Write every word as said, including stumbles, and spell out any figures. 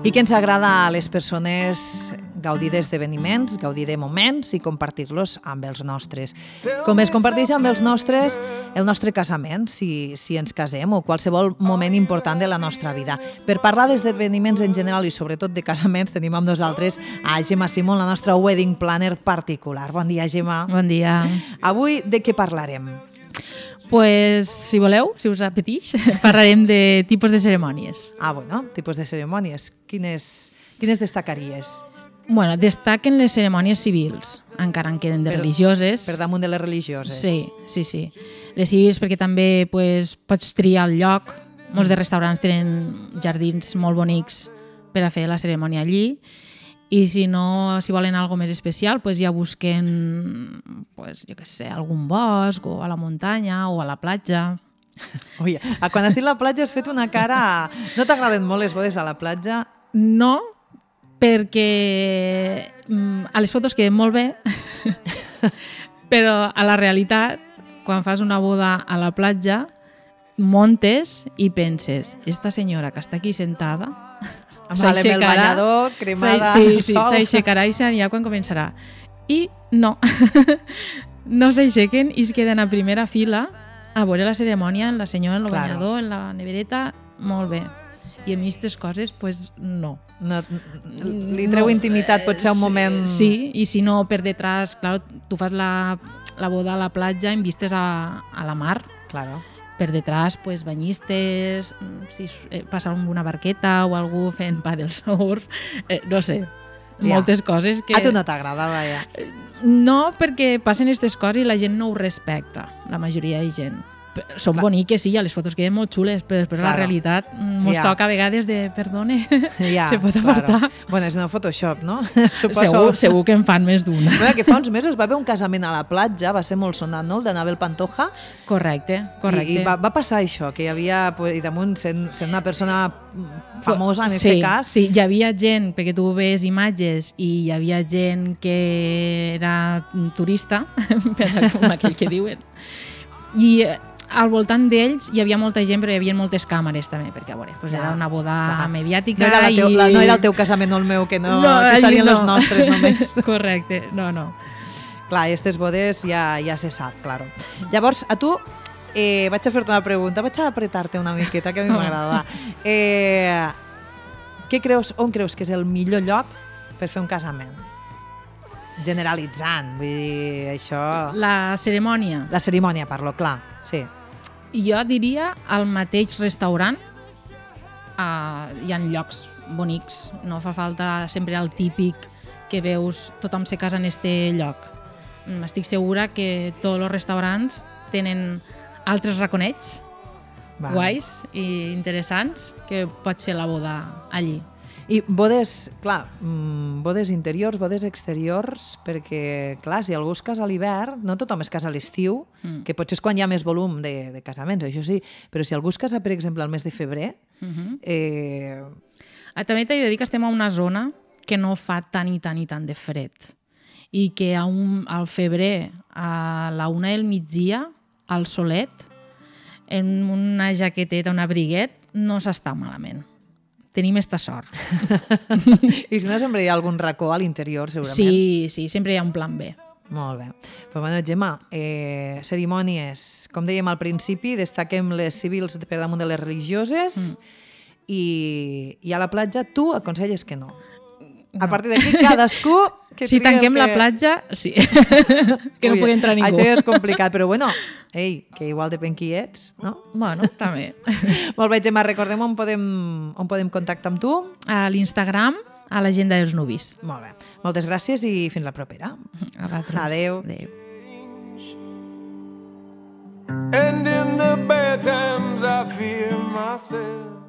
i que ens agrada a les persones gaudir d'esdeveniments, gaudir de moments i compartir-los amb els nostres. Com es comparteix amb els nostres el nostre casament, si, si ens casem, o qualsevol moment important de la nostra vida. Per parlar d'esdeveniments en general i sobretot de casaments, tenim amb nosaltres a Gemma Simón, la nostra wedding planner particular. Bon dia, Gemma. Bon dia. Avui de què parlarem? Pues, si voleu, si us apeteix, parlarem de tipus de cerimònies. Ah, bueno, tipus de cerimònies. Quines, quines destacaries? Bueno, destaquen les cerimònies civils, encara en queden de Per- religioses. Per damunt de les religioses. Sí, sí, sí. Les civils perquè també pues, pots triar el lloc. Molts de restaurants tenen jardins molt bonics per a fer la cerimònia allí. I si no, si volen algo més especial, pues ja busquen, pues, jo què sé, algun bosc o a la muntanya o a la platja. Ui, quan has dit la platja has fet una cara... No t'agraden molt les bodes a la platja? No, perquè mm, a les fotos queden molt bé, però a la realitat, quan fas una boda a la platja, montes i penses, esta senyora que està aquí sentada Vale, amb el banyador, cremada... Sí, sí, sol. s'aixecarà i s'anirà quan començarà. I no, no s'aixequen i es queden a primera fila a veure la cerimònia en la senyora, en el Claro. banyador, en la nevereta, molt bé. I a mi aquestes coses, pues no. No, li treu No, intimitat, pot ser un eh, moment... Sí, i si no, per detrás, claro, tu fas la, la boda a la platja en vistes a, a la mar. Claro. Per detrás, pues, banyistes, si eh, passa una barqueta o algú fent paddle surf, eh, no sé, Ja. moltes coses que... A tu no t'agrada, vaja. No, perquè passen aquestes coses i la gent no ho respecta, la majoria de gent. P- Són Clar. boniques, sí, a les fotos queden molt xules, però després Claro. la realitat ens Ja. toca a vegades de, perdone, Ja, se pot apartar. Claro. Bueno, és no Photoshop, no? Segur, segur que en fan més d'una. Bueno, que fa uns mesos va haver un casament a la platja, va ser molt sonat, no?, el d'Anabel Pantoja. Correcte, correcte. I, i va, va passar això, que hi havia, pues, i damunt, sent, sent una persona famosa en sí, aquest cas... Sí, hi havia gent, perquè tu ves imatges, i hi havia gent que era turista, com aquell que diuen, i eh, al voltant d'ells hi havia molta gent, però hi havia moltes càmeres també, perquè a veure, pues Ja, era una boda clar. mediàtica. No era, la teu, i... la, no era el teu casament o el meu, que no, No, que allí estarien no. els nostres només. Correcte, no, no. Clar, i aquestes bodes ja, ja se sap, claro. Llavors, a tu, eh, vaig a fer-te una pregunta, vaig a apretar-te una miqueta, que a mi m'agrada. Eh, què creus, on creus que és el millor lloc per fer un casament? Generalitzant, vull dir, això... La cerimònia. La cerimònia, parlo, clar, sí. Jo diria al mateix restaurant. Uh, hi ha llocs bonics, no fa falta sempre el típic que veus tothom se casa en este lloc. Mm, Estic segura que tots els restaurants tenen altres raconets Va. guais i interessants que pots fer la boda allí. I bodes, clar, mm, bodes interiors, bodes exteriors, perquè, clar, si algú es casa a l'hivern, no tothom es casa a l'estiu, Mm. que potser és quan hi ha més volum de, de casaments, això sí, però si algú es casa, per exemple, al mes de febrer, Uh -huh. eh, Ah, també t'he de dir que estem a una zona que no fa tant i tant i tant de fred i que a un, al febrer a la una del migdia al solet en una jaqueteta, un abriguet no s'està malament. Tenim esta sort. i si no, sempre hi ha algun racó a l'interior, segurament. Sí, sí, sempre hi ha un plan B. Molt bé. Però, bueno, Gemma, eh, cerimònies, com dèiem al principi, destaquem les civils per damunt de les religioses mm. i, i a la platja tu aconselles que no. A No. partir d'aquí, cadascú... Que Si tria el tanquem que... la platja, sí. que no Ui, pugui entrar ningú. Això ja és complicat, però bueno, ei, que igual depèn qui ets, no? Bueno, també. Molt bé, Gemma, recordem on podem, on podem contactar amb tu. A l'Instagram, a l'agenda dels nuvis. Molt bé. Moltes gràcies i fins la propera. A vosaltres. Adéu. Adéu. And in the bad times I fear myself.